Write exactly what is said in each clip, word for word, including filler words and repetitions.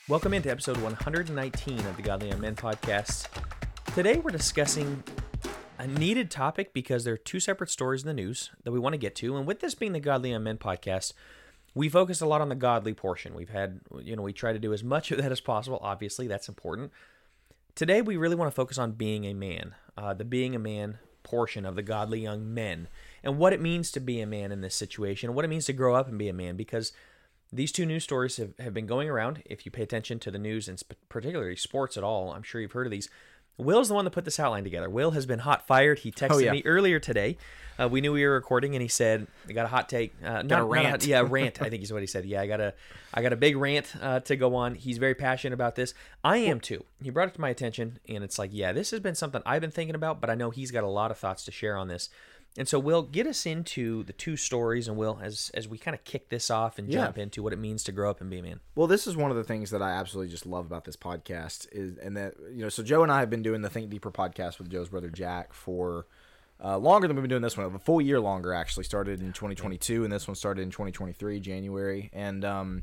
Welcome into episode one hundred nineteen of the Godly Young Men podcast. Today we're discussing a needed topic because there are two separate stories in the news that we want to get to. And with this being the Godly Young Men podcast, we focus a lot on the godly portion. We've had, you know, we try to do as much of that as possible. Obviously, that's important. Today we really want to focus on being a man, uh, the being a man portion of the Godly Young Men, and what it means to be a man in this situation, and what it means to grow up and be a man, because these two news stories have, have been going around. If you pay attention to the news, and sp- particularly sports at all, I'm sure you've heard of these. Will's the one that put this outline together. Will has been hot fired. He texted Oh, yeah. me earlier today. Uh, we knew we were recording, and he said, "I got a hot take." Uh, not, Got a not rant. hot- yeah, rant. I think is what he said. Yeah, I got a, I got a big rant uh, to go on. He's very passionate about this. I am too. He brought it to my attention, and it's like, yeah, this has been something I've been thinking about, but I know he's got a lot of thoughts to share on this. And so, Will, get us into the two stories, and Will, as as we kind of kick this off and Yeah. jump into what it means to grow up and be a man. Well, this is one of the things that I absolutely just love about this podcast is, and that, you know, so Joe and I have been doing the Think Deeper podcast with Joe's brother Jack for uh, longer than we've been doing this one, a full year longer actually. Started in twenty twenty-two, and this one started in twenty twenty-three, January. And um,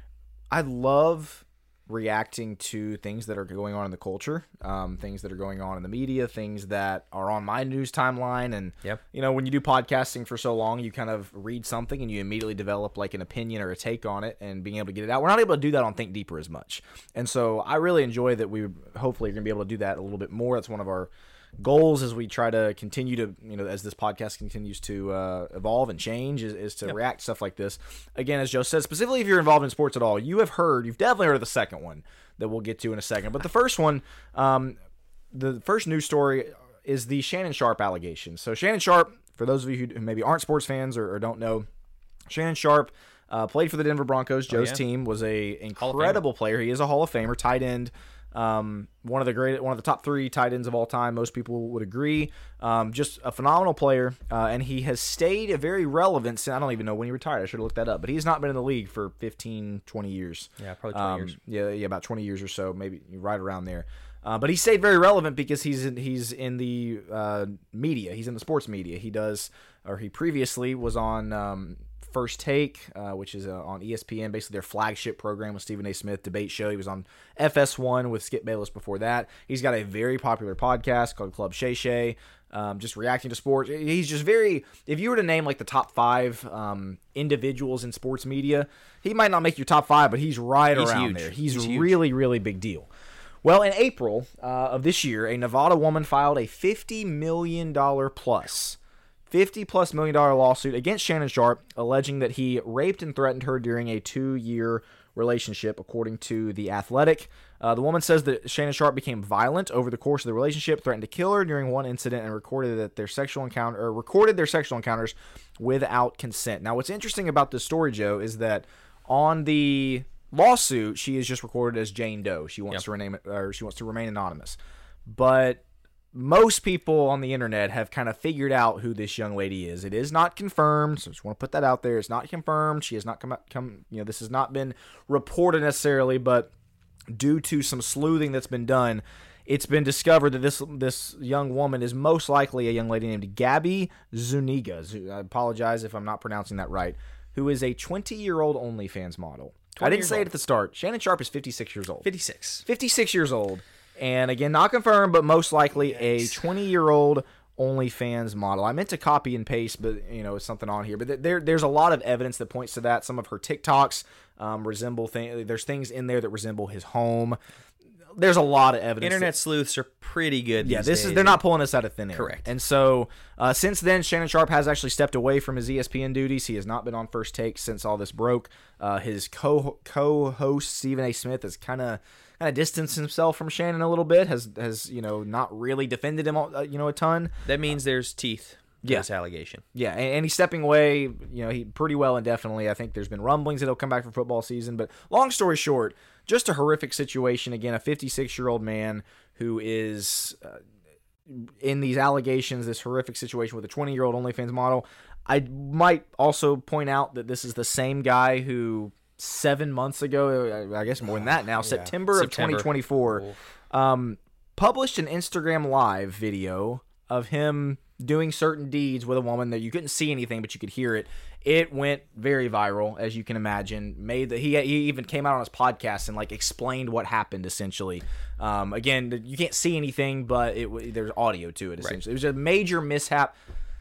I love reacting to things that are going on in the culture, um, things that are going on in the media, things that are on my news timeline. And, Yep. you know, when you do podcasting for so long, you kind of read something and you immediately develop like an opinion or a take on it and being able to get it out. We're not able to do that on Think Deeper as much. And so I really enjoy that we hopefully are going to be able to do that a little bit more. That's one of our goals as we try to continue to, you know, as this podcast continues to uh, evolve and change, is, is to Yep. react to stuff like this. Again, as Joe said, specifically if you're involved in sports at all, you have heard, you've definitely heard of the second one that we'll get to in a second. But the first one, um, the first news story is the Shannon Sharpe allegation. So Shannon Sharpe, for those of you who maybe aren't sports fans or, or don't know, Shannon Sharpe uh, played for the Denver Broncos. Joe's yeah. team, was a Hall of incredible player. He is a Hall of Famer, tight end. Um, one of the great, one of the top three tight ends of all time. Most people would agree. Um, just a phenomenal player, uh, and he has stayed a very relevant. Since, I don't even know when he retired. I should have looked that up, but he's not been in the league for fifteen, twenty years. Yeah, probably twenty Um, years. Yeah, yeah, about twenty years or so, maybe right around there. Uh, but he stayed very relevant because he's in, he's in the uh, media. He's in the sports media. He does, or he previously was on um, First Take, uh, which is uh, on E S P N, basically their flagship program with Stephen A. Smith, debate show. He was on F S one with Skip Bayless before that. He's got a very popular podcast called Club Shay Shay, um, just reacting to sports. He's just very, if you were to name like the top five um, individuals in sports media, he might not make your top five, but he's right He's around huge. there. He's, He's huge. really, really big deal. Well, in April uh, of this year, a Nevada woman filed a fifty million dollars plus fifty plus million dollar lawsuit against Shannon Sharpe, alleging that he raped and threatened her during a two-year relationship, according to The Athletic. Uh, the woman says that Shannon Sharpe became violent over the course of the relationship, threatened to kill her during one incident, and recorded that their sexual encounter or recorded their sexual encounters without consent. Now, what's interesting about this story, Joe, is that on the lawsuit, she is just recorded as Jane Doe. She wants Yep. to rename or she wants to remain anonymous, but most people on the internet have kind of figured out who this young lady is. It is not confirmed, so I just want to put that out there. It's not confirmed. She has not come, out- come you know, this has not been reported necessarily, but due to some sleuthing that's been done, it's been discovered that this this young woman is most likely a young lady named Gabby Zuniga. Zu- I apologize if I'm not pronouncing that right, who is a twenty-year-old OnlyFans model. I twenty didn't years say it old. at the start. Shannon Sharpe is fifty-six years old. fifty-six. fifty-six years old. And again, not confirmed, but most likely a twenty-year-old OnlyFans model. I meant to copy and paste, but you know, it's something on here. But th- there, there's a lot of evidence that points to that. Some of her TikToks um, resemble things. There's things in there that resemble his home. There's a lot of evidence. Internet that- sleuths are pretty good. yeah, these this days. is they're not pulling this out of thin air. Correct. And so uh, since then, Shannon Sharpe has actually stepped away from his E S P N duties. He has not been on First Take since all this broke. Uh, his co co-host Stephen A. Smith has kind of kind of distanced himself from Shannon a little bit. Has has you know not really defended him uh, you know a ton. That means there's teeth to Yeah. this allegation. Yeah, and, and he's stepping away. You know, he pretty well indefinitely. I think there's been rumblings that he'll come back for football season. But long story short, just a horrific situation. Again, a fifty-six-year-old man who is uh, in these allegations, this horrific situation with a twenty-year-old OnlyFans model. I might also point out that this is the same guy who seven months ago, I guess more than that now, September, September. of twenty twenty-four, um, published an Instagram Live video of him doing certain deeds with a woman that you couldn't see anything, but you could hear it. It went very viral, as you can imagine. Made the, he he even came out on his podcast and like explained what happened. Essentially, um, again, you can't see anything, but it there's audio to it. Essentially, right. It was a major mishap.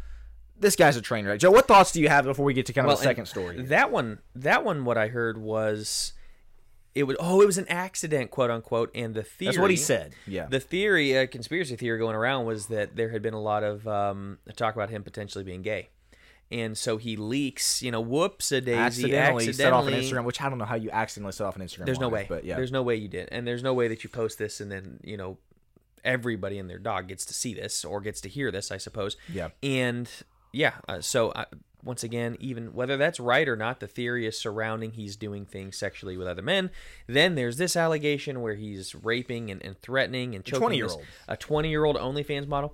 This guy's a train wreck. Joe, what thoughts do you have before we get to kind of well, the second story? Here? That one, that one, what I heard was. It was oh, it was an accident, quote unquote, and the theory. That's what he said. Yeah. The theory, a conspiracy theory going around, was that there had been a lot of um, talk about him potentially being gay, and so he leaks. You know, whoops a daisy, accidentally, accidentally set off an Instagram, which I don't know how you accidentally set off an Instagram. There's live, no way, but yeah, there's no way you did, and there's no way that you post this and then you know everybody and their dog gets to see this or gets to hear this, I suppose. Yeah. And yeah, uh, so. I, Once again, even whether that's right or not, the theory is surrounding he's doing things sexually with other men. Then there's this allegation where he's raping and, and threatening and choking twenty-year-old. a twenty-year-old OnlyFans model.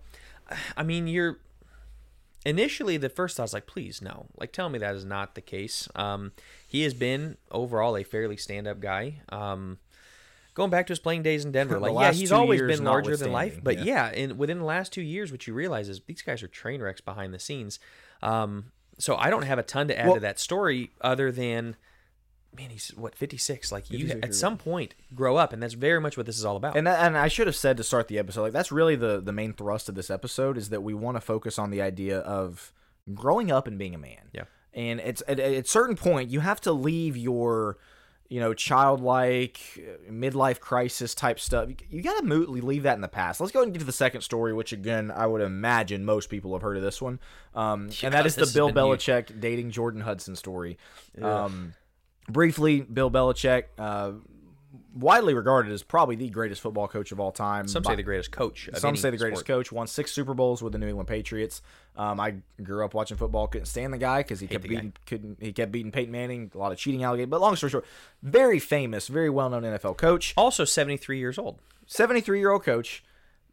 I mean, you're initially the first thought was like, please no, like tell me that is not the case. Um, he has been overall a fairly stand-up guy. Um, going back to his playing days in Denver, like yeah, he's always been larger than life. But yeah, yeah in, within the last two years, what you realize is these guys are train wrecks behind the scenes. Um, So I don't have a ton to add well, to that story other than, man, he's, what, fifty-six? Like, you at some point grow up, and that's very much what this is all about. And that, and I should have said to start the episode, like that's really the, the main thrust of this episode is that we want to focus on the idea of growing up and being a man. Yeah. And it's at, at a certain point, you have to leave your... you know, childlike, midlife crisis type stuff. You got to leave that in the past. Let's go ahead and get to the second story, which, again, I would imagine most people have heard of this one. Um, yeah, and that is the Bill Belichick huge. dating Jordan Hudson story. Yeah. Um, briefly, Bill Belichick, uh, widely regarded as probably the greatest football coach of all time. Some say the greatest coach. Of Some any say the greatest sport. coach. Won six Super Bowls with the New England Patriots. Um, I grew up watching football. Couldn't stand the guy because he kept beating. Couldn't he kept beating Peyton Manning. A lot of cheating allegations. But long story short, very famous, very well known N F L coach. Also seventy-three years old. seventy-three year old coach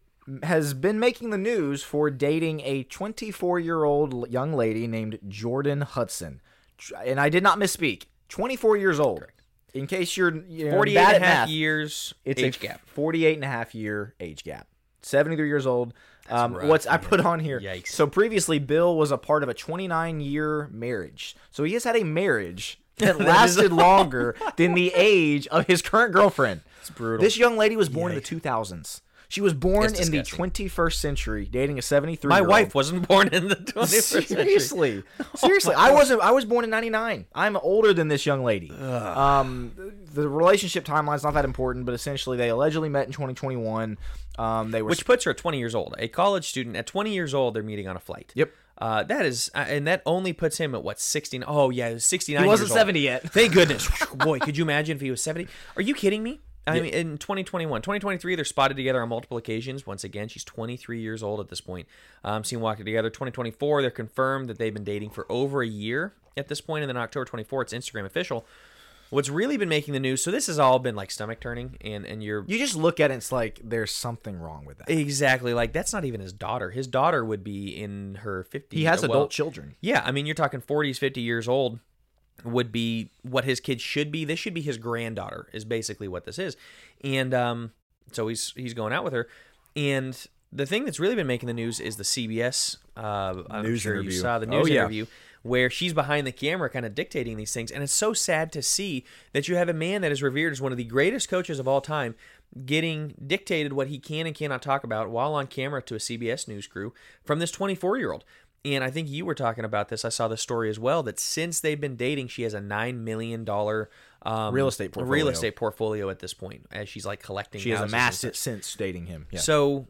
has been making the news for dating a twenty-four year old young lady named Jordan Hudson, and I did not misspeak. twenty-four years old. Correct. In case you're you know, forty-eight bad and a at half math, years it's age a gap. forty-eight and a half year age gap. seventy-three years old. Um, rough, what's man. I put on here? Yikes. So previously, Bill was a part of a twenty-nine year marriage. So he has had a marriage that lasted longer than the age of his current girlfriend. It's brutal. This young lady was born Yikes. in the two thousands. She was born in the twenty-first century, dating a seventy-three. My wife wasn't born in the twenty-first century. Seriously, seriously, I wasn't. I was born in ninety-nine. I'm older than this young lady. Ugh. Um, the relationship timeline's not that important, but essentially, they allegedly met in twenty twenty-one. Um, they were, which puts her at twenty years old. A college student at twenty years old, they're meeting on a flight. Yep. Uh, that is, uh, and that only puts him at what sixteen? Oh yeah, he was sixty-nine. He wasn't years seventy old. yet. Thank goodness. Boy, could you imagine if he was seventy? Are you kidding me? I yeah. mean, in twenty twenty-one, twenty twenty-three, they're spotted together on multiple occasions. Once again, she's twenty-three years old at this point. Um, seen walking together. twenty twenty-four, they're confirmed that they've been dating for over a year at this point. And then October twenty-fourth, it's Instagram official. What's really been making the news, so this has all been like stomach turning, and, and you're... You just look at it, it's like, there's something wrong with that. Exactly. Like, that's not even his daughter. His daughter would be in her fifties. He has well, adult children. Yeah, I mean, you're talking forties, fifty years old would be what his kids should be. This should be his granddaughter, is basically what this is. And um, so he's he's going out with her. And the thing that's really been making the news is the C B S uh, I'm news sure interview. You saw the news oh, yeah. interview where she's behind the camera kind of dictating these things. And it's so sad to see that you have a man that is revered as one of the greatest coaches of all time getting dictated what he can and cannot talk about while on camera to a C B S News crew from this twenty-four-year-old. And I think you were talking about this. I saw the story as well, that since they've been dating, she has a nine million dollars um, real estate portfolio. real estate portfolio at this point, as she's like collecting She has houses amassed it since dating him. Yeah. So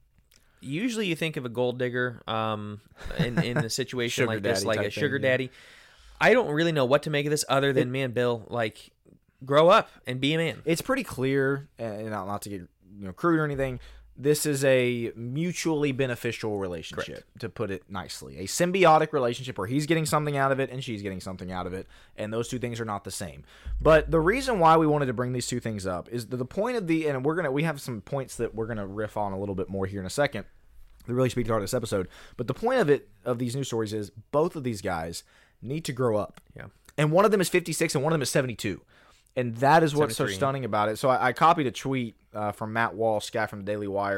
usually you think of a gold digger um, in, in a situation like this, like a sugar thing, daddy. Yeah. I don't really know what to make of this other than, it, man, Bill, like, grow up and be a man. It's pretty clear, and not, not to get you know crude or anything, this is a mutually beneficial relationship, Correct. to put it nicely. A symbiotic relationship where he's getting something out of it and she's getting something out of it, and those two things are not the same. But the reason why we wanted to bring these two things up is the, the point of the, and we're gonna we have some points that we're gonna riff on a little bit more here in a second, that really speak to the heart of this episode. But the point of it, of these news stories, is both of these guys need to grow up. Yeah. And one of them is fifty-six and one of them is seventy-two. And that is what's so stunning about it. So I, I copied a tweet uh, from Matt Walsh, guy from the Daily Wire,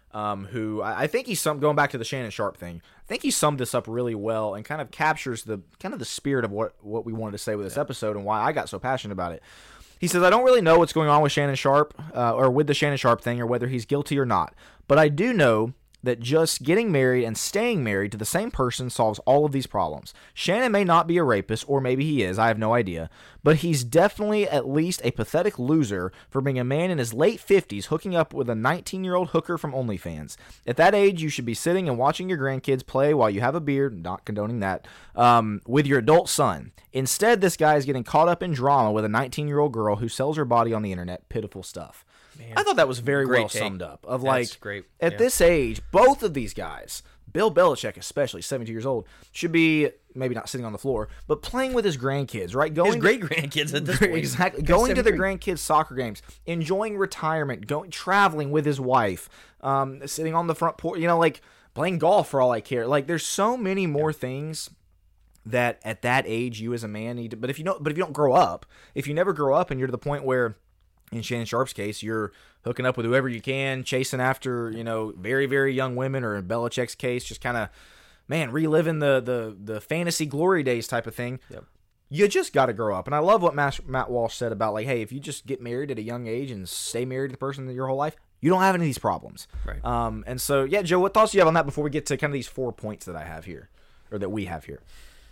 um, who I, I think he's some going back to the Shannon Sharpe thing. I think he summed this up really well and kind of captures the kind of the spirit of what what we wanted to say with this episode and why I got so passionate about it. He says, I don't really know what's going on with Shannon Sharpe uh, or with the Shannon Sharpe thing or whether he's guilty or not, but I do know that just getting married and staying married to the same person solves all of these problems. Shannon may not be a rapist, or maybe he is, I have no idea, but he's definitely at least a pathetic loser for being a man in his late fifties hooking up with a nineteen-year-old hooker from OnlyFans. At that age, you should be sitting and watching your grandkids play while you have a beard, not condoning that, um, with your adult son. Instead, this guy is getting caught up in drama with a nineteen-year-old girl who sells her body on the internet. Pitiful stuff. Man, I thought that was very well take. summed up. Of That's like, great. At yeah. this age, both of these guys, Bill Belichick especially, seventy-two years old, should be maybe not sitting on the floor, but playing with his grandkids, right? Going his great grandkids at this point. Exactly. Going to the grandkids' soccer games, enjoying retirement, going traveling with his wife, um, sitting on the front porch, you know, like playing golf for all I care. Like, there's so many more yeah. things that at that age you as a man need to, but if you don't, but if you don't grow up, if you never grow up and you're to the point where, in Shannon Sharpe's case, you're hooking up with whoever you can, chasing after, you know, very, very young women, or in Belichick's case, just kind of, man, reliving the, the the fantasy glory days type of thing. Yep. You just got to grow up. And I love what Matt, Matt Walsh said about, like, hey, if you just get married at a young age and stay married to the person your whole life, you don't have any of these problems. Right. Um, and so, yeah, Joe, what thoughts do you have on that before we get to kind of these four points that I have here, or that we have here?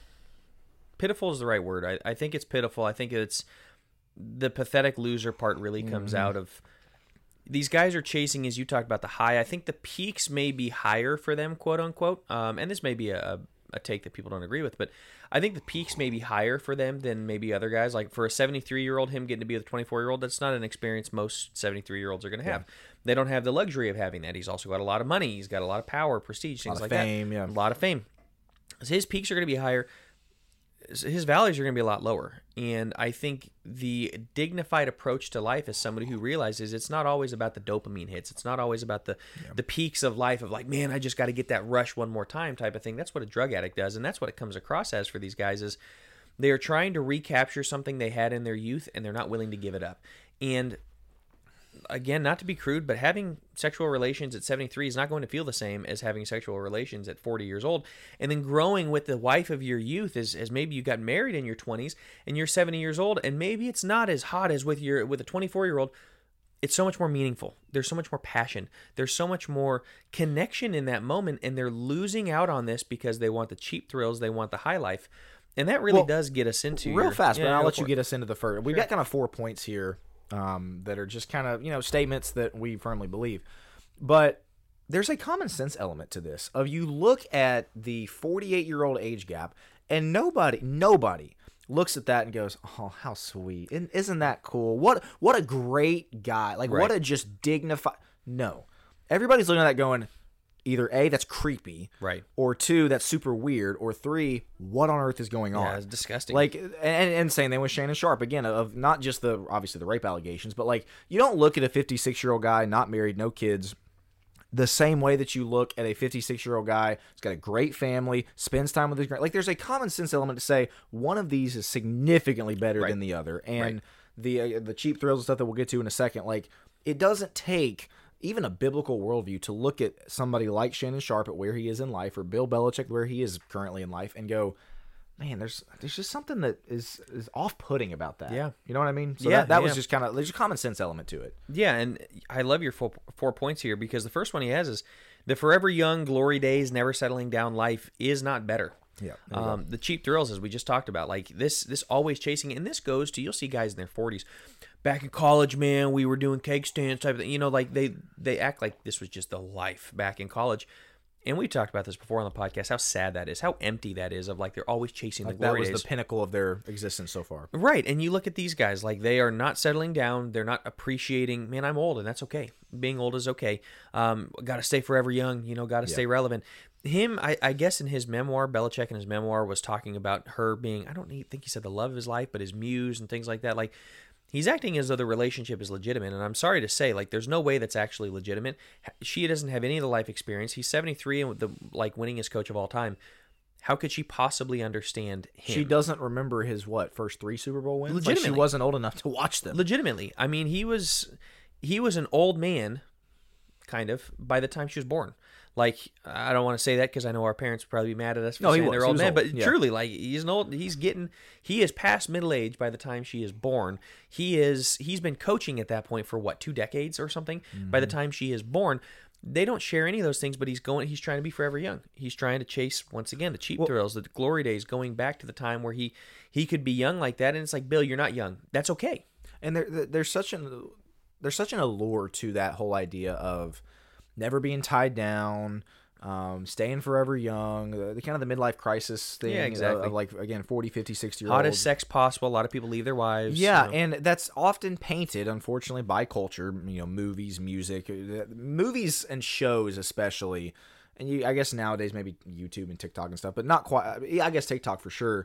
Pitiful is the right word. I, I think it's pitiful. I think it's the pathetic loser part really comes mm-hmm. out of these guys are chasing, as you talked about, the high. I think the peaks may be higher for them, quote unquote. Um, and this may be a, a take that people don't agree with, but I think the peaks may be higher for them than maybe other guys. Like for a seventy-three-year-old, him getting to be with a twenty-four-year-old, that's not an experience most seventy-three-year-olds are going to have. Yeah. They don't have the luxury of having that. He's also got a lot of money. He's got a lot of power, prestige, things like fame, that. Yeah. A lot of fame. So his peaks are going to be higher. His valleys are going to be a lot lower. And I think the dignified approach to life is somebody who realizes it's not always about the dopamine hits. It's not always about the, yeah. the peaks of life of like, man, I just got to get that rush one more time type of thing. That's what a drug addict does. And that's what it comes across as for these guys is they are trying to recapture something they had in their youth and they're not willing to give it up. And again, not to be crude, but having sexual relations at seventy-three is not going to feel the same as having sexual relations at forty years old. And then growing with the wife of your youth is as maybe you got married in your twenties and you're seventy years old, and maybe it's not as hot as with your with a twenty-four-year-old. It's so much more meaningful. There's so much more passion. There's so much more connection in that moment, and they're losing out on this because they want the cheap thrills, they want the high life. And that really well, does get us into real your, fast, yeah, but I'll let you it. get us into the first. We've sure. got kind of four points here. Um, that are just kind of, you know, statements that we firmly believe. But there's a common sense element to this. Of you look at the forty-eight-year-old age gap, and nobody, nobody looks at that and goes, oh, how sweet. And isn't that cool? What what a great guy. Like, right. what a just dignified. No. Everybody's looking at that going, either A, that's creepy, right, or two, that's super weird, or three, what on earth is going on? Yeah, it's disgusting. Like, and, and same thing with Shannon Sharpe, again, of not just the, obviously the rape allegations, but like, you don't look at a fifty-six-year-old guy, not married, no kids, the same way that you look at a fifty-six-year-old guy who's got a great family, spends time with his grand. Like, there's a common sense element to say one of these is significantly better right. than the other, and right. the uh, the cheap thrills and stuff that we'll get to in a second, like, it doesn't take even a biblical worldview to look at somebody like Shannon Sharpe at where he is in life, or Bill Belichick where he is currently in life, and go, man, there's there's just something that is is off-putting about that. Yeah. You know what I mean? So yeah, that, that yeah. was just kind of, there's a common sense element to it. Yeah, and I love your four, four points here, because the first one he has is the forever young, glory days, never settling down life is not better. Yeah. Um, the cheap thrills, as we just talked about, like this, this always chasing, and this goes to, you'll see guys in their forties. Back in college, man, we were doing cake stands type of thing. You know, like they, they act like this was just the life back in college. And we talked about this before on the podcast, how sad that is, how empty that is, of like they're always chasing like the glory that was days. The pinnacle of their existence so far. Right. And you look at these guys, like they are not settling down. They're not appreciating, man, I'm old, and that's okay. Being old is okay. Um, got to stay forever young, you know, got to yeah. stay relevant. Him, I, I guess in his memoir, Belichick in his memoir was talking about her being, I don't think he said the love of his life, but his muse and things like that. Like, he's acting as though the relationship is legitimate, and I'm sorry to say, like, there's no way that's actually legitimate. She doesn't have any of the life experience. He's seventy-three and the like winningest coach of all time. How could she possibly understand him? She doesn't remember his what first three Super Bowl wins. Legitimately, like she wasn't old enough to watch them. Legitimately, I mean, he was he was an old man kind of, by the time she was born. Like, I don't want to say that because I know our parents would probably be mad at us for No, he saying was. they're He old was men, old. but Yeah. truly, like, he's an old, he's getting, he is past middle age by the time she is born. He is, he's been coaching at that point for what, two decades or something? Mm-hmm. By the time she is born, they don't share any of those things, but he's going, he's trying to be forever young. He's trying to chase, once again, the cheap Well- thrills, the glory days, going back to the time where he, he could be young like that. And it's like, Bill, you're not young. That's okay. And there, there- there's such an there's such an allure to that whole idea of never being tied down, um, staying forever young, the, the kind of the midlife crisis thing. Yeah, exactly. Of, of like, again, forty, fifty, sixty year Hottest olds. sex possible. A lot of people leave their wives. Yeah, you know. and that's often painted, unfortunately, by culture. You know, movies, music, uh, movies and shows, especially. And you, I guess nowadays maybe YouTube and TikTok and stuff, but not quite. I guess TikTok for sure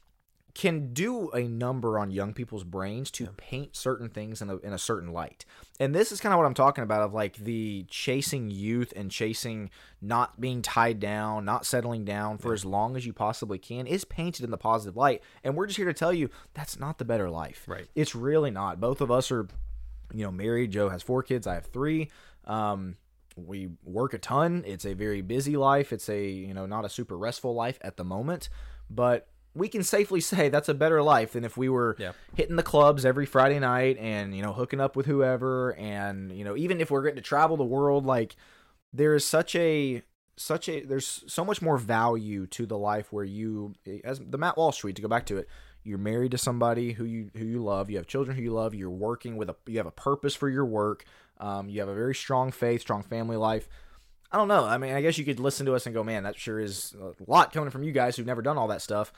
can do a number on young people's brains to paint certain things in a, in a certain light. And this is kind of what I'm talking about, of like the chasing youth and chasing not being tied down, not settling down for yeah. as long as you possibly can is painted in the positive light. And we're just here to tell you that's not the better life. Right. It's really not. Both of us are, you know, married. Joe has four kids. I have three. Um, we work a ton. It's a very busy life. It's a, you know, not a super restful life at the moment, but we can safely say that's a better life than if we were yeah. hitting the clubs every Friday night and, you know, hooking up with whoever. And, you know, even if we're getting to travel the world, like there is such a, such a, there's so much more value to the life where you, as the Matt Walsh tweet, to go back to it, you're married to somebody who you, who you love, you have children who you love, you're working with a, you have a purpose for your work. Um, you have a very strong faith, strong family life. I don't know. I mean, I guess you could listen to us and go, man, that sure is a lot coming from you guys who've never done all that stuff.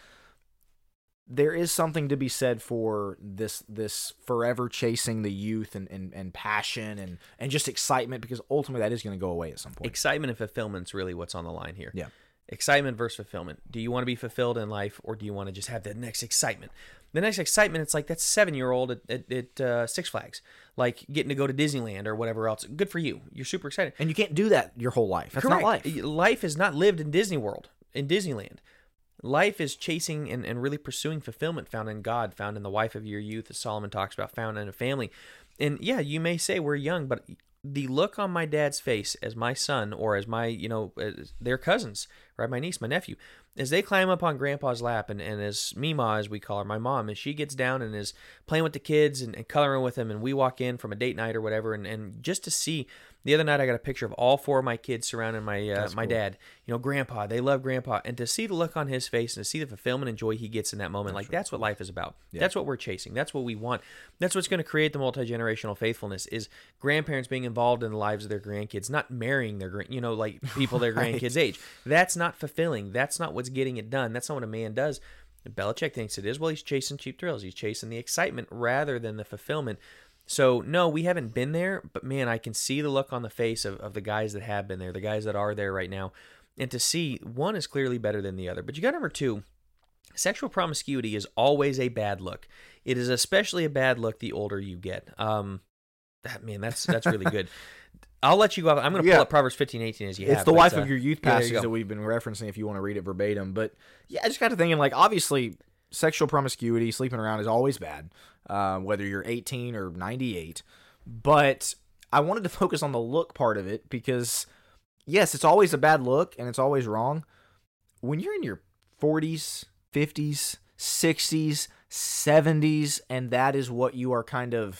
There is something to be said for this this forever chasing the youth and, and, and passion and, and just excitement, because ultimately that is going to go away at some point. Excitement and fulfillment is really what's on the line here. Yeah. Excitement versus fulfillment. Do you want to be fulfilled in life, or do you want to just have the next excitement? The next excitement, it's like that seven-year-old at, at, at uh, Six Flags, like getting to go to Disneyland or whatever else. Good for you. You're super excited. And you can't do that your whole life. That's Correct. not life. Life is not lived in Disney World, in Disneyland. Life is chasing and, and really pursuing fulfillment found in God, found in the wife of your youth, as Solomon talks about, found in a family. And yeah, you may say we're young, but the look on my dad's face as my son, or as my, you know, as their cousins, right, my niece, my nephew, as they climb up on Grandpa's lap, and, and as Mima, as we call her, my mom, as she gets down and is playing with the kids and, and coloring with them, and we walk in from a date night or whatever, and, and just to see, the other night I got a picture of all four of my kids surrounding my uh, my cool. dad, you know, Grandpa, they love Grandpa, and to see the look on his face and to see the fulfillment and joy he gets in that moment, that's like, that's what life is about. Yeah. That's what we're chasing. That's what we want. That's what's going to create the multi-generational faithfulness, is grandparents being involved in the lives of their grandkids, not marrying their, you know, like people their right. grandkids' age. That's not fulfilling. That's not what's getting it done. That's not what a man does. Belichick thinks it is. Well, he's chasing cheap thrills. He's chasing the excitement rather than the fulfillment. So, no, we haven't been there, but man, I can see the look on the face of, of the guys that have been there, the guys that are there right now. And to see, one is clearly better than the other. But you got number two, sexual promiscuity is always a bad look. It is especially a bad look the older you get. Um, that, man, that's that's really good. I'll let you go. I'm going to pull yeah. up Proverbs fifteen eighteen as you it's have. the but, wife uh, of your youth yeah, passage you that we've been referencing if you want to read it verbatim. But yeah, I just got to thinking, like, obviously sexual promiscuity, sleeping around is always bad, uh, whether you're eighteen or ninety-eight. But I wanted to focus on the look part of it because, yes, it's always a bad look and it's always wrong. When you're in your forties, fifties, sixties, seventies, and that is what you are kind of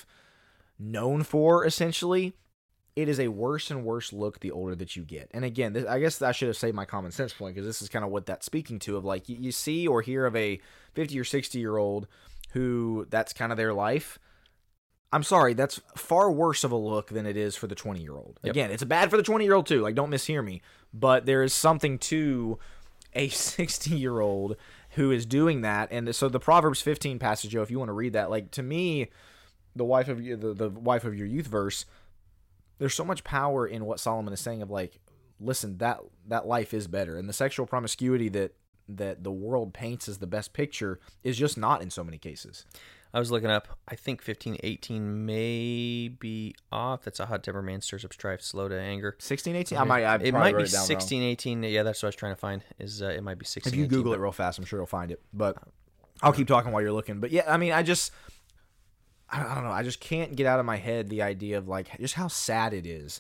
known for, essentially, it is a worse and worse look the older that you get. And again, this, I guess I should have saved my common sense point, because this is kind of what that's speaking to, of like, you, you see or hear of a fifty or sixty year old who that's kind of their life. I'm sorry, that's far worse of a look than it is for the twenty year old. Yep. Again, it's bad for the twenty year old too, like, don't mishear me, but there is something to a sixty year old who is doing that. And so the Proverbs fifteen passage, Joe, if you want to read that, like, to me, the wife of the, the wife of your youth verse, there's so much power in what Solomon is saying of like, listen, that that life is better. And the sexual promiscuity that that the world paints as the best picture is just not in so many cases. I was looking up, I think fifteen eighteen may be off. That's a hot temper man stirs up strife, slow to anger. sixteen eighteen? I might, I it probably might wrote be it down sixteen eighteen. Yeah, that's what I was trying to find. Is uh, it might be sixteen eighteen. If you Google but... it real fast, I'm sure you'll find it. But I'll keep talking while you're looking. But yeah, I mean, I just, I don't know. I just can't get out of my head the idea of like just how sad it is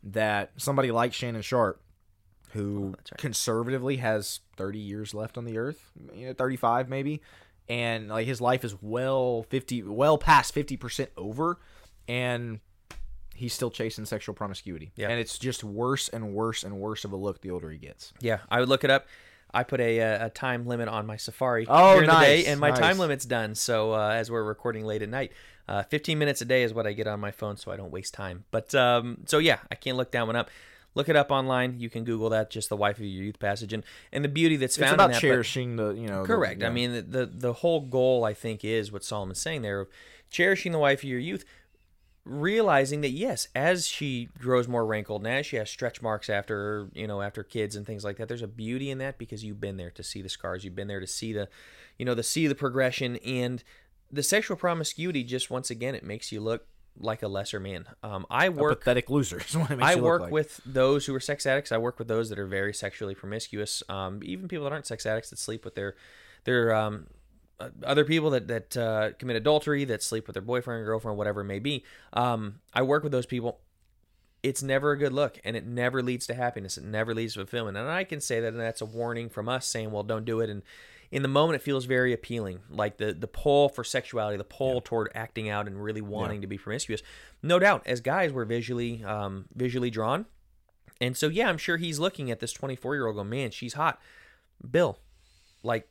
that somebody like Shannon Sharp, who Oh, that's right. conservatively has thirty years left on the earth, you know, thirty-five maybe, and like his life is well fifty, well past fifty percent over, and he's still chasing sexual promiscuity. Yeah. And it's just worse and worse and worse of a look the older he gets. Yeah, I would look it up. I put a, a time limit on my Safari Oh, during the nice, day, and my nice. time limit's done. So uh, as we're recording late at night, uh, fifteen minutes a day is what I get on my phone, so I don't waste time. But um, so yeah, I can't look that one up. Look it up online. You can Google that, just the wife of your youth passage, and, and the beauty that's found It's about in that. cherishing the, you know. But, correct. The, I yeah. mean, the, the the whole goal, I think, is what Solomon's saying there of cherishing the wife of your youth. Realizing that yes, as she grows more wrinkled and as she has stretch marks after you know after kids and things like that, there's a beauty in that because you've been there to see the scars, you've been there to see the, you know, the see the progression, and the sexual promiscuity just once again it makes you look like a lesser man. Um, I a work pathetic loser is what it makes I you look work like. with those who are sex addicts. I work with those that are very sexually promiscuous. Um, even people that aren't sex addicts that sleep with their their um, uh, other people that that uh, commit adultery, that sleep with their boyfriend or girlfriend, whatever it may be. Um, I work with those people. It's never a good look, and it never leads to happiness. It never leads to fulfillment. And I can say that, and that's a warning from us saying, well, don't do it. And in the moment, it feels very appealing, like the the pull for sexuality, the pull yeah. toward acting out and really wanting yeah. to be promiscuous. No doubt, as guys, we're visually um, visually drawn. And so, yeah, I'm sure he's looking at this twenty-four-year-old going, man, she's hot. Bill, like,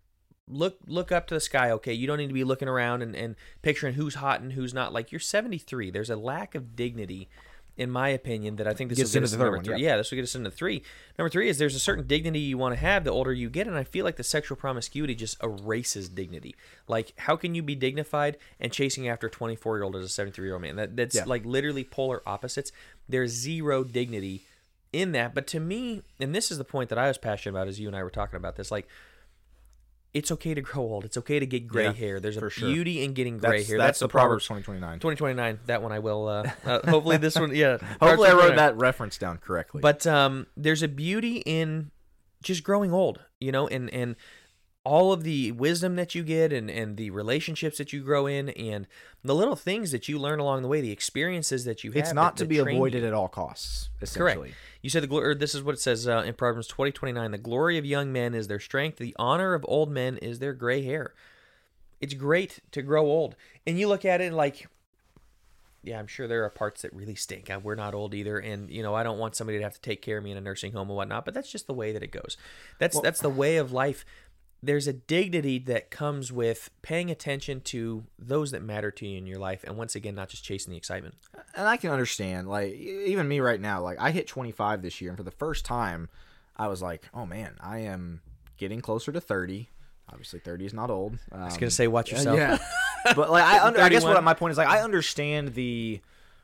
look look up to the sky, okay? You don't need to be looking around and, and picturing who's hot and who's not. Like, you're seventy-three. There's a lack of dignity, in my opinion, that I think this Gets will get into us the to third number one, three. yeah. Yeah, this will get us into three. Number three is there's a certain dignity you want to have the older you get, and I feel like the sexual promiscuity just erases dignity. Like, how can you be dignified and chasing after a twenty-four-year-old as a seventy-three-year-old man? That That's, Yeah. like, literally polar opposites. There's zero dignity in that. But to me, and this is the point that I was passionate about as you and I were talking about this, like, it's okay to grow old. It's okay to get gray Yeah, hair. There's a for sure. beauty in getting gray That's, hair. that's, That's, the the Proverbs Proverbs twenty twenty-nine. twenty twenty-nine. That one I will. Uh, uh, hopefully this one. Yeah. Hopefully I wrote twenty twenty-nine. that reference down correctly. But um, there's a beauty in just growing old, you know, and and all of the wisdom that you get, and and the relationships that you grow in, and the little things that you learn along the way, the experiences that you have. it's not that, to that be train avoided you. at all costs, essentially. Correct. You said the glory. This is what it says uh, in Proverbs twenty twenty-nine. The glory of young men is their strength. The honor of old men is their gray hair. It's great to grow old, and you look at it like, yeah, I'm sure there are parts that really stink. I, we're not old either, and you know I don't want somebody to have to take care of me in a nursing home and whatnot. But that's just the way that it goes. That's Well, that's the way of life. There's a dignity that comes with paying attention to those that matter to you in your life, and once again, not just chasing the excitement. And I can understand, like, e- even me right now, like, I hit twenty-five this year, and for the first time, I was like, oh, man, I am getting closer to thirty. Obviously, thirty is not old. Um, I was going to say, watch yourself. Yeah. But, like, I, under, I guess what thirty-one. my point is, like, I understand the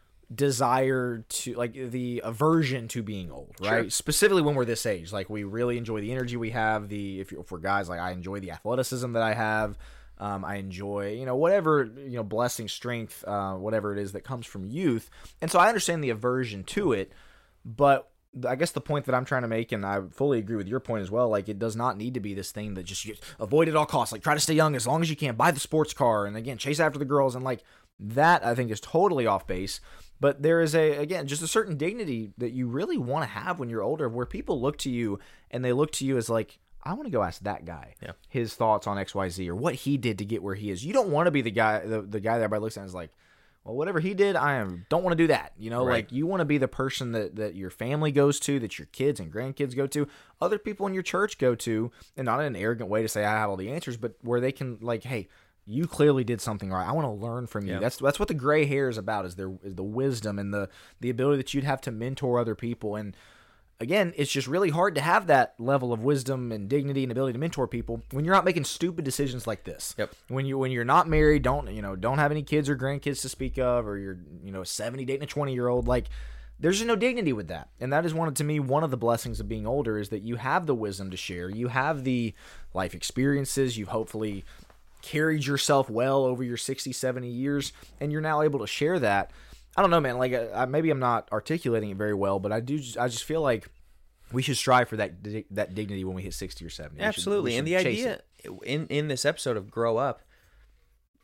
desire to, like, the aversion to being old, right? Sure. Specifically when we're this age. Like, we really enjoy the energy we have. The if, you're, if we're guys, like, I enjoy the athleticism that I have. Um, I enjoy, you know, whatever, you know, blessing, strength, uh, whatever it is that comes from youth. And so I understand the aversion to it, but I guess the point that I'm trying to make, and I fully agree with your point as well, like, it does not need to be this thing that just you avoid at all costs. Like, try to stay young as long as you can, buy the sports car, and again, chase after the girls, and like, that I think is totally off base. But there is a, again, just a certain dignity that you really want to have when you're older, where people look to you and they look to you as like, I want to go ask that guy Yeah. his thoughts on X Y Z or what he did to get where he is. You don't want to be the guy, the, the guy that everybody looks at and is like, well, whatever he did, I am don't want to do that. You know, Right. like, you want to be the person that, that your family goes to, that your kids and grandkids go to, other people in your church go to, and not in an arrogant way to say I have all the answers, but where they can, like, hey, you clearly did something right. I want to learn from you. Yeah. That's that's what the gray hair is about, is there is the wisdom and the the ability that you'd have to mentor other people. And again, it's just really hard to have that level of wisdom and dignity and ability to mentor people when you're not making stupid decisions like this. Yep. When you when you're not married, don't you know, don't have any kids or grandkids to speak of, or you're, you know, seventy dating a twenty year old, like, there's just no dignity with that. And that is one of, to me, one of the blessings of being older, is that you have the wisdom to share. You have the life experiences. You've hopefully carried yourself well over your sixty, seventy years, and you're now able to share that. I don't know, man, like, I, maybe I'm not articulating it very well, but I do just, I just feel like we should strive for that di- that dignity when we hit sixty or seventy. We should- Absolutely. we And should the chase idea it. in, in this episode of grow up,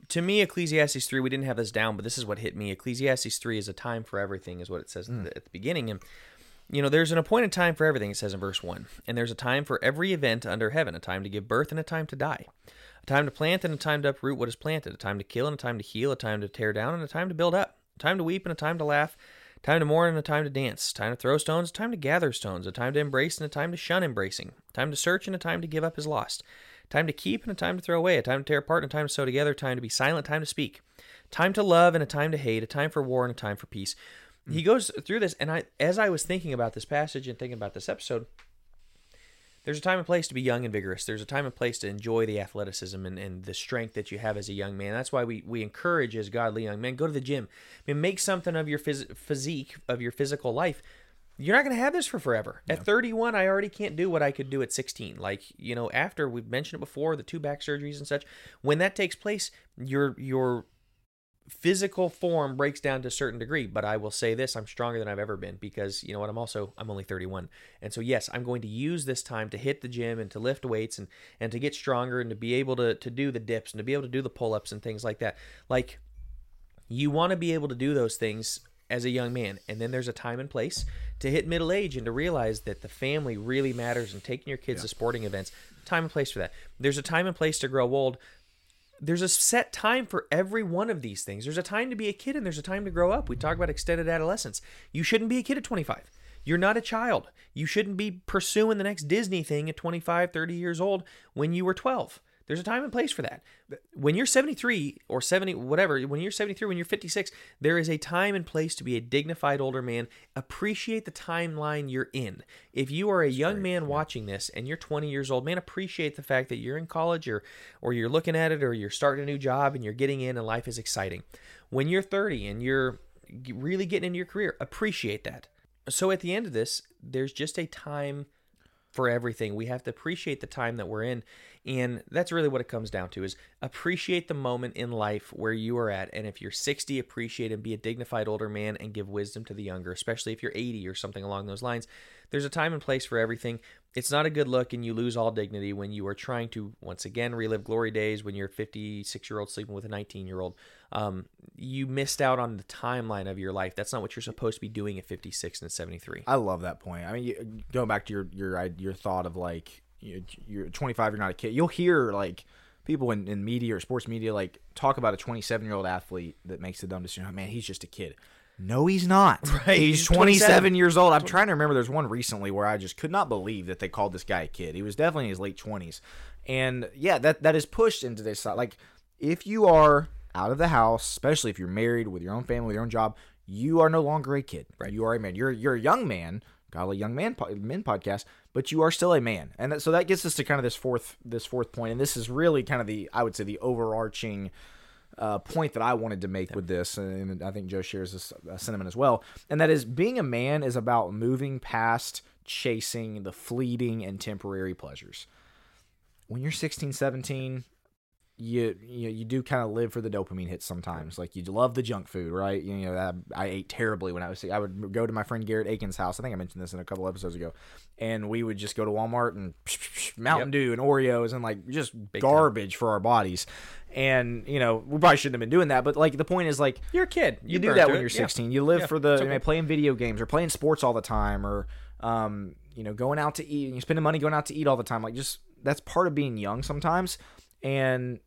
to me, Ecclesiastes three, we didn't have this down, but this is what hit me. Ecclesiastes three is a time for everything, is what it says mm. at, the, at the beginning. And, you know, there's an appointed time for everything, it says in verse one. And there's a time for every event under heaven, a time to give birth and a time to die, a time to plant and a time to uproot what is planted, a time to kill and a time to heal, a time to tear down and a time to build up, a time to weep and a time to laugh, a time to mourn and a time to dance, a time to throw stones, a time to gather stones, a time to embrace and a time to shun embracing, a time to search and a time to give up is lost, time to keep and a time to throw away, a time to tear apart and a time to sew together, a time to be silent, time to speak, time to love and a time to hate, a time for war and a time for peace. Mm-hmm. He goes through this, and I, as I was thinking about this passage and thinking about this episode, there's a time and place to be young and vigorous. There's a time and place to enjoy the athleticism and, and the strength that you have as a young man. That's why we, we encourage as godly young men, go to the gym. I mean, make something of your phys- physique, of your physical life. You're not going to have this for forever. Yeah. At thirty-one, I already can't do what I could do at sixteen. Like, you know, after, we've mentioned it before, the two back surgeries and such, when that takes place, your your physical form breaks down to a certain degree. But I will say this, I'm stronger than I've ever been because, you know what, I'm also, I'm only thirty-one. And so, yes, I'm going to use this time to hit the gym and to lift weights and, and to get stronger and to be able to, to do the dips and to be able to do the pull-ups and things like that. Like, you want to be able to do those things as a young man. And then there's a time and place to hit middle age and to realize that the family really matters and taking your kids yeah. to sporting events. Time and place for that. There's a time and place to grow old. There's a set time for every one of these things. There's a time to be a kid and there's a time to grow up. We talk about extended adolescence. You shouldn't be a kid at twenty-five. You're not a child. You shouldn't be pursuing the next Disney thing at twenty-five, thirty years old when you were twelve. There's a time and place for that. When you're seventy-three or seventy, whatever, when you're seventy-three, when you're fifty-six, there is a time and place to be a dignified older man. Appreciate the timeline you're in. If you are a young Sorry. man watching this and you're twenty years old, man, appreciate the fact that you're in college or, or you're looking at it or you're starting a new job and you're getting in and life is exciting. When you're thirty and you're really getting into your career, appreciate that. So at the end of this, there's just a time for everything. We have to appreciate the time that we're in. And that's really what it comes down to, is appreciate the moment in life where you are at. And if you're sixty, appreciate and be a dignified older man and give wisdom to the younger, especially if you're eighty or something along those lines. There's a time and place for everything. It's not a good look and you lose all dignity when you are trying to, once again, relive glory days when you're a fifty-six-year-old sleeping with a nineteen-year-old. Um, you missed out on the timeline of your life. That's not what you're supposed to be doing at fifty-six and at seventy-three. I love that point. I mean, you, going back to your your your thought of like, you're twenty-five, you're not a kid. You'll hear like people in, in media or sports media like talk about a twenty-seven-year-old athlete that makes the dumb decision. Man, he's just a kid. No, he's not. Right. He's twenty-seven years old. I'm trying to remember. There's one recently where I just could not believe that they called this guy a kid. He was definitely in his late twenties. And yeah, that that is pushed into this side. Like, if you are out of the house, especially if you're married with your own family, with your own job, you are no longer a kid. Right. You are a man. You're you're a young man. Godly Young Man Men podcast, but you are still a man. And that, so that gets us to kind of this fourth this fourth point. And this is really kind of the, I would say, the overarching uh, point that I wanted to make with this. And I think Joe shares this uh, sentiment as well. And that is, being a man is about moving past chasing the fleeting and temporary pleasures. When you're sixteen, seventeen, you you, you do kind of live for the dopamine hits sometimes. Like, you love the junk food, right? You know, I, I ate terribly when I was, I would go to my friend Garrett Aiken's house. I think I mentioned this in a couple episodes ago. And we would just go to Walmart and psh, psh, psh, Mountain yep. Dew and Oreos and like just Big garbage time. For our bodies. And, you know, we probably shouldn't have been doing that. But like, the point is, like, you're a kid. You, you do that when you're sixteen. Yeah. You live yeah. for the, okay. you know, playing video games or playing sports all the time, or, um, you know, going out to eat, and you're spending money going out to eat all the time. Like, just, that's part of being young sometimes. And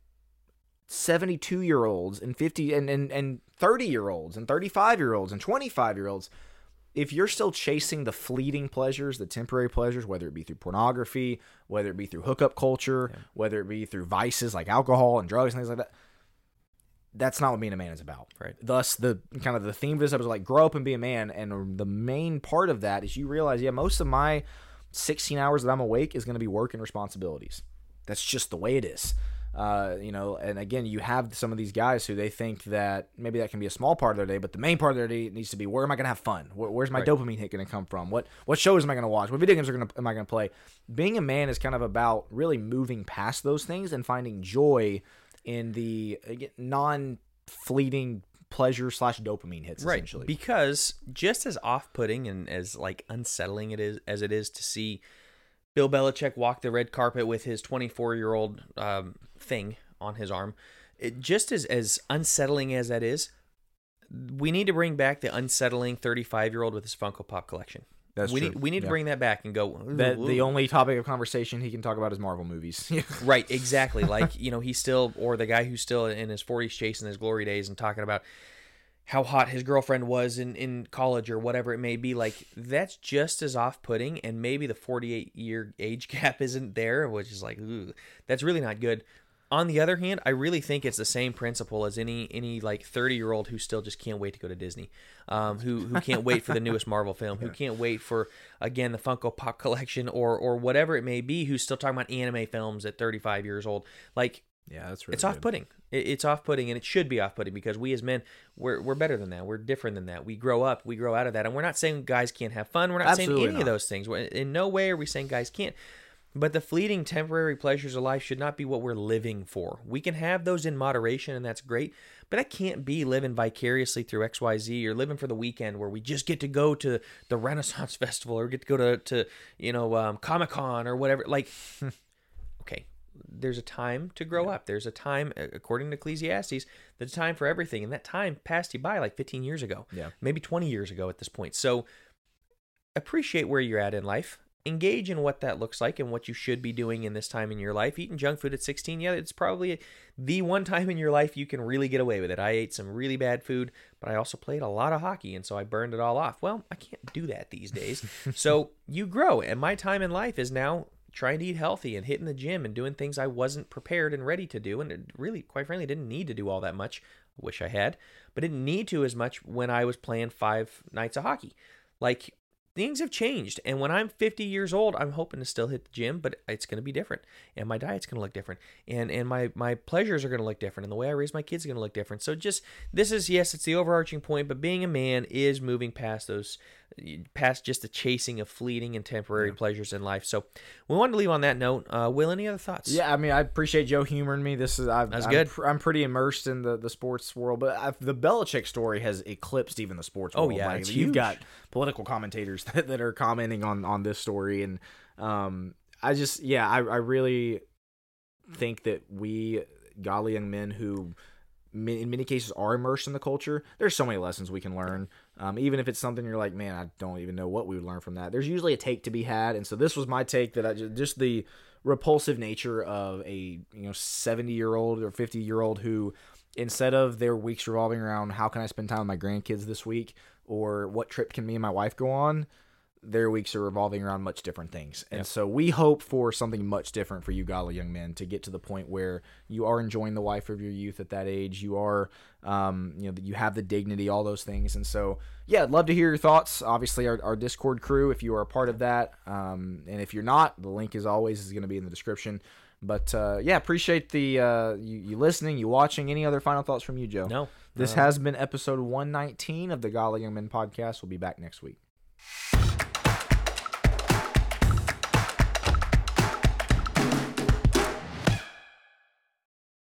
seventy-two-year-olds and fifty and, and, and thirty-year-olds and thirty-five-year-olds and twenty-five-year-olds, if you're still chasing the fleeting pleasures, the temporary pleasures, whether it be through pornography, whether it be through hookup culture, yeah. whether it be through vices like alcohol and drugs and things like that, that's not what being a man is about. Right. Thus, the kind of the theme of this episode is like, grow up and be a man. And the main part of that is you realize, yeah, most of my sixteen hours that I'm awake is going to be work and responsibilities. That's just the way it is. Uh, you know, and again, you have some of these guys who they think that maybe that can be a small part of their day, but the main part of their day needs to be, where am I going to have fun? Where, where's my right. dopamine hit going to come from? What what shows am I going to watch? What video games are going to am I going to play? Being a man is kind of about really moving past those things and finding joy in the again, non-fleeting pleasure slash dopamine hits, right. essentially. Because just as off-putting and as like unsettling it is as it is to see Bill Belichick walk the red carpet with his twenty-four-year-old um, thing on his arm, it, just as, as unsettling as that is, we need to bring back the unsettling thirty-five-year-old with his Funko Pop collection. That's we true. Need, we need yeah. to bring that back and go. That the only topic of conversation he can talk about is Marvel movies. Right, exactly. Like, you know, he's still, or the guy who's still in his forties chasing his glory days and talking about how hot his girlfriend was in, in college or whatever it may be. Like, that's just as off-putting, and maybe the forty-eight-year age gap isn't there, which is like, ooh, that's really not good. On the other hand, I really think it's the same principle as any any like thirty-year-old who still just can't wait to go to Disney, um, who who can't wait for the newest Marvel film, who can't wait for, again, the Funko Pop collection or or whatever it may be, who's still talking about anime films at thirty-five years old. Like, yeah, that's really it's off-putting. It, it's off-putting, and it should be off-putting because we as men, we're we're better than that. We're different than that. We grow up, we grow out of that, and we're not saying guys can't have fun. We're not Absolutely saying any not. of those things. In no way are we saying guys can't. But the fleeting temporary pleasures of life should not be what we're living for. We can have those in moderation, and that's great, but that can't be living vicariously through X Y Z or living for the weekend where we just get to go to the Renaissance Festival or get to go to, to you know, um, Comic-Con or whatever. Like, okay, there's a time to grow yeah. up. There's a time, according to Ecclesiastes, there's a time for everything, and that time passed you by like fifteen years ago, yeah, maybe twenty years ago at this point. So appreciate where you're at in life. Engage in what that looks like and what you should be doing in this time in your life. Eating junk food at sixteen, yeah, it's probably the one time in your life you can really get away with it. I ate some really bad food, but I also played a lot of hockey, and so I burned it all off. Well, I can't do that these days. So you grow, and my time in life is now trying to eat healthy and hitting the gym and doing things I wasn't prepared and ready to do, and it really, quite frankly, didn't need to do all that much. I wish I had, but didn't need to as much when I was playing five nights of hockey. Like, things have changed, and when I'm fifty years old, I'm hoping to still hit the gym, but it's going to be different, and my diet's going to look different, and and my my pleasures are going to look different, and the way I raise my kids is going to look different. So just, this is, yes, it's the overarching point, but being a man is moving past those, past just the chasing of fleeting and temporary yeah. pleasures in life. So we wanted to leave on that note. Uh, Will, any other thoughts? Yeah, I mean, I appreciate Joe humoring me. This is I've, That's I'm, good. I'm pretty immersed in the, the sports world, but I've, the Belichick story has eclipsed even the sports world. Oh yeah, like, it's you've huge. got political commentators that, that are commenting on, on this story, and um, I just yeah, I, I really think that we godly young men who in many cases are immersed in the culture, there's so many lessons we can learn. Um, even if it's something you're like, man, I don't even know what we would learn from that. There's usually a take to be had, and so this was my take that I just, just the repulsive nature of a you know seventy year old or fifty year old who, instead of their weeks revolving around how can I spend time with my grandkids this week or what trip can me and my wife go on, their weeks are revolving around much different things. And yep. so we hope for something much different for you godly young men to get to the point where you are enjoying the wife of your youth at that age. You are, um, you know, you have the dignity, all those things. And so, yeah, I'd love to hear your thoughts. Obviously, our, our Discord crew, if you are a part of that. Um, and if you're not, the link, as always, is going to be in the description. But, uh, yeah, appreciate the uh, you, you listening, you watching. Any other final thoughts from you, Joe? No. This no. has been episode one nineteen of the Godly Young Men podcast. We'll be back next week.